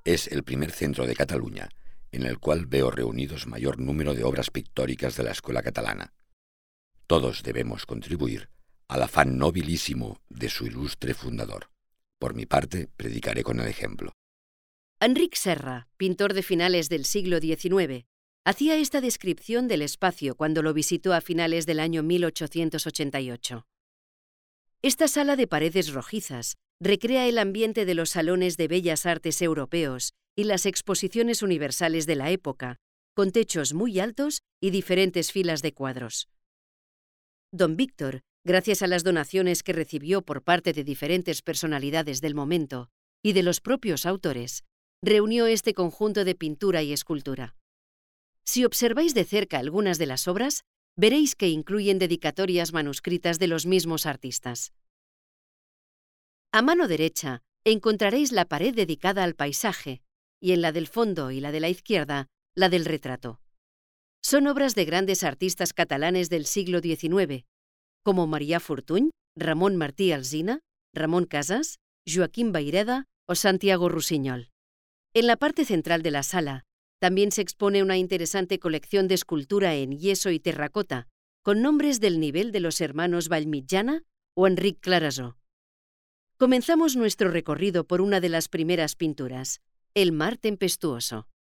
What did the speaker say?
Es el primer centro de Cataluña en el cual veo reunidos mayor número de obras pictóricas de la escuela catalana. Todos debemos contribuir al afán nobilísimo de su ilustre fundador. Por mi parte, predicaré con el ejemplo. Enric Serra, pintor de finales del siglo XIX, hacía esta descripción del espacio cuando lo visitó a finales del año 1888. Esta sala de paredes rojizas recrea el ambiente de los salones de bellas artes europeos y las exposiciones universales de la época, con techos muy altos y diferentes filas de cuadros. Don Víctor, gracias a las donaciones que recibió por parte de diferentes personalidades del momento y de los propios autores, reunió este conjunto de pintura y escultura. Si observáis de cerca algunas de las obras, veréis que incluyen dedicatorias manuscritas de los mismos artistas. A mano derecha encontraréis la pared dedicada al paisaje y en la del fondo y la de la izquierda, la del retrato. Son obras de grandes artistas catalanes del siglo XIX, como Marià Fortuny, Ramon Martí Alsina, Ramon Casas, Joaquim Vayreda o Santiago Rusiñol. En la parte central de la sala también se expone una interesante colección de escultura en yeso y terracota, con nombres del nivel de los hermanos Vallmitjana o Enric Clarasó. Comenzamos nuestro recorrido por una de las primeras pinturas, El mar tempestuoso.